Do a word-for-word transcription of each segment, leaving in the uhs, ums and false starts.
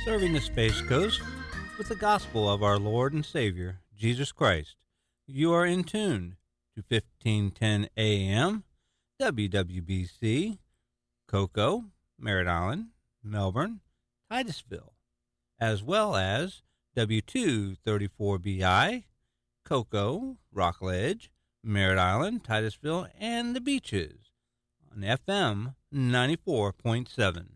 serving the Space Coast with the gospel of our Lord and Savior, Jesus Christ. You are in tune to fifteen ten A M, W W B C, Cocoa, Merritt Island, Melbourne, Titusville, as well as W two thirty-four B I, Cocoa, Rockledge, Merritt Island, Titusville, and the Beaches on F M ninety-four point seven.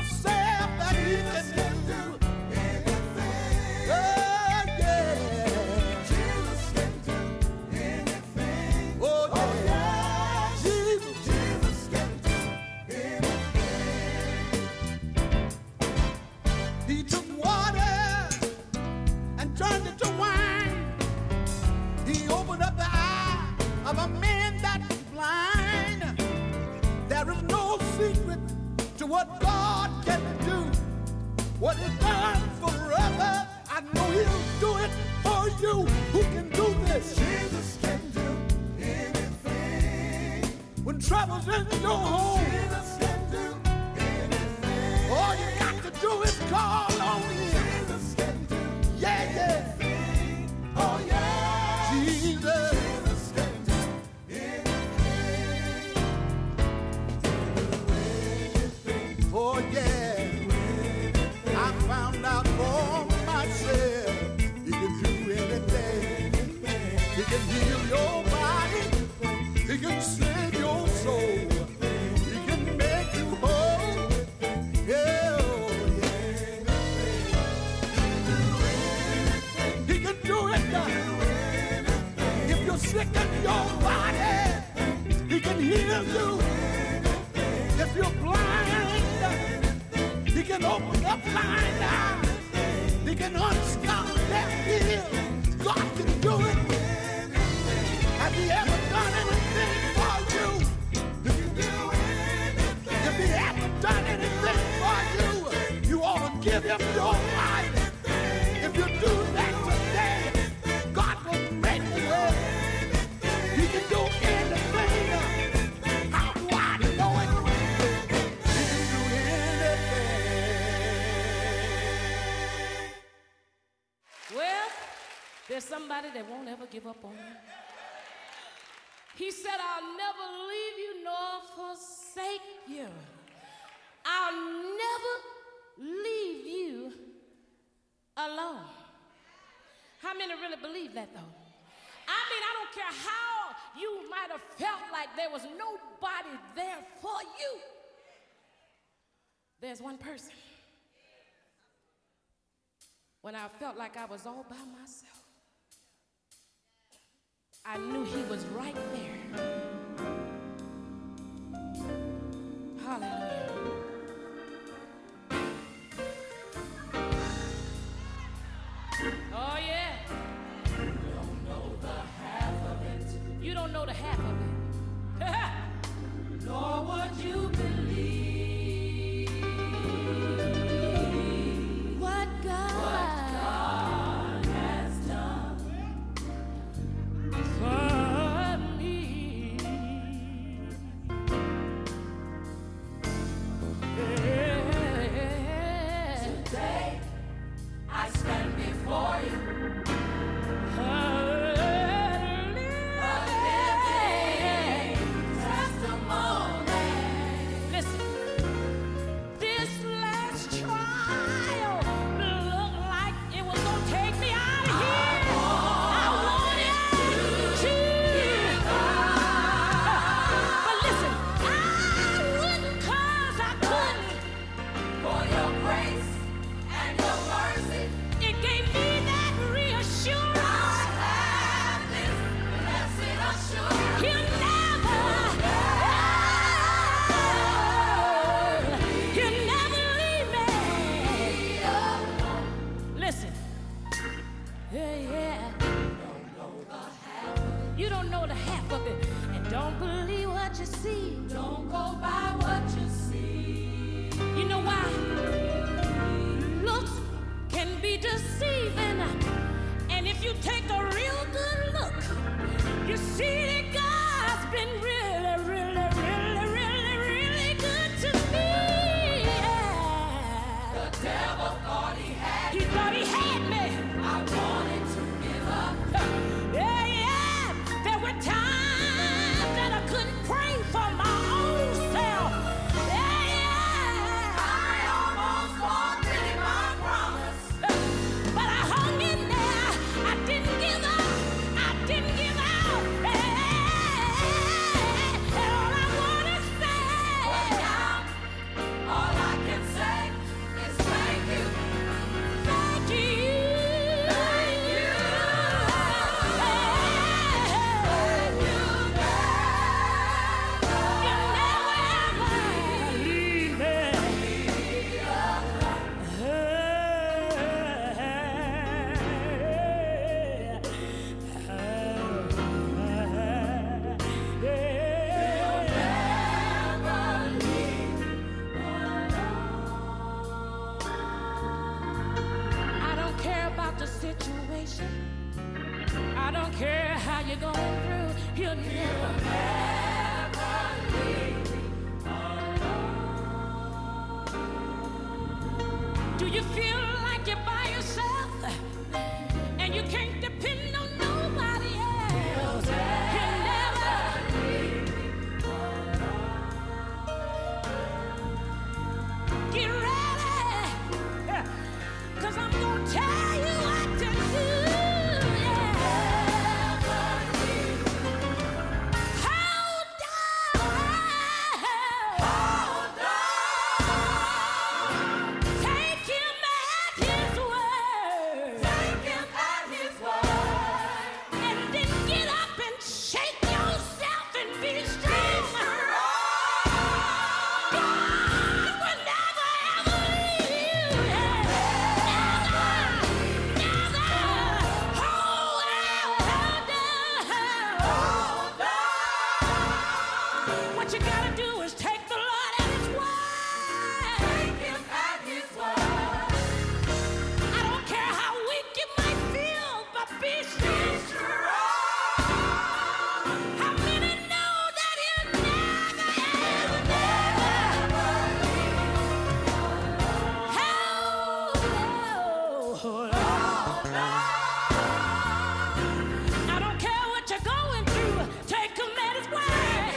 yourself that he can do anything. Oh, yeah. Jesus can do anything. Oh, yeah. Jesus. Jesus can do anything. He took water and turned it to wine. He opened up the eye of a man that's blind. There is no secret to what God can do. What He's done for others, I know He'll do it for you. Who can do this? Jesus can do anything. When trouble's in your home, Jesus can do anything. All you got to do is call on Him. Jesus can do yeah, yeah. anything. Oh, yeah. Jesus. Jesus can do anything. Oh, yeah. I found out for myself, He can do anything. He can heal your body. He can save your soul. He can make you whole. Yeah, oh, yeah. He can do it. If you're sick in your body, He can heal you. If you're blind, He can open up blind eyes. He can unstop deaf ears. God can do it. Has He ever done anything for you? If He ever done anything for you, you ought to give Him your life. If you do that today, God will make a way. He can do anything. How do I know it? He can do anything. Well, there's somebody that won't ever give up on you. He said, I'll never leave you nor forsake you. I'll never leave you alone. How many really believe that, though? I mean, I don't care how you might have felt like there was nobody there for you. There's one person. When I felt like I was all by myself, I knew He was right there. Hallelujah. Oh, yeah. You don't know the half of it. You don't know the half of it. Nor would you believe what God, what God has done for me. you feel like you're by yourself and you can't depend on nobody else. You never get ready, 'cause I'm gonna tell you what to do. What you gotta do is take the Lord at His word. Take Him at His word. I don't care how weak you might feel, but be strong. How many know that He'll never, ever, never leave? Oh, I don't care what you're going through. Take Him at His word.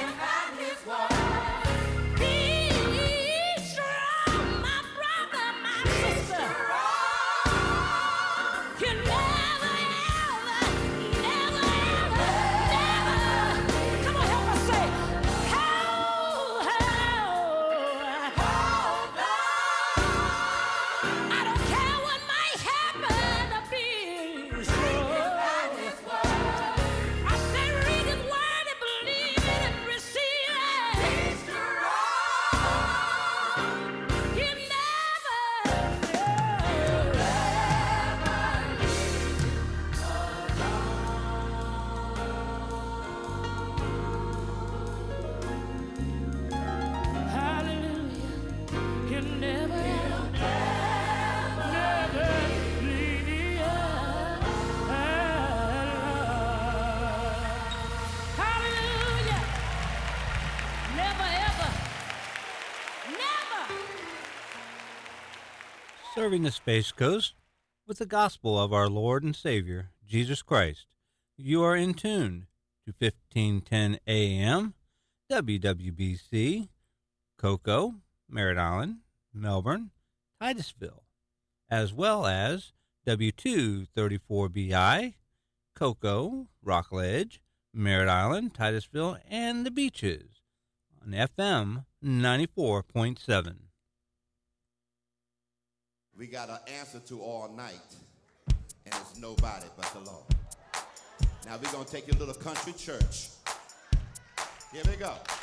Serving the Space Coast with the gospel of our Lord and Savior, Jesus Christ. You are in tune to fifteen ten A M, W W B C, Cocoa, Merritt Island, Melbourne, Titusville, as well as W two thirty-four B I, Cocoa, Rockledge, Merritt Island, Titusville, and the Beaches on F M ninety-four point seven. We got an answer to all night, and it's nobody but the Lord. Now we're going to take you a little country church. Here we go.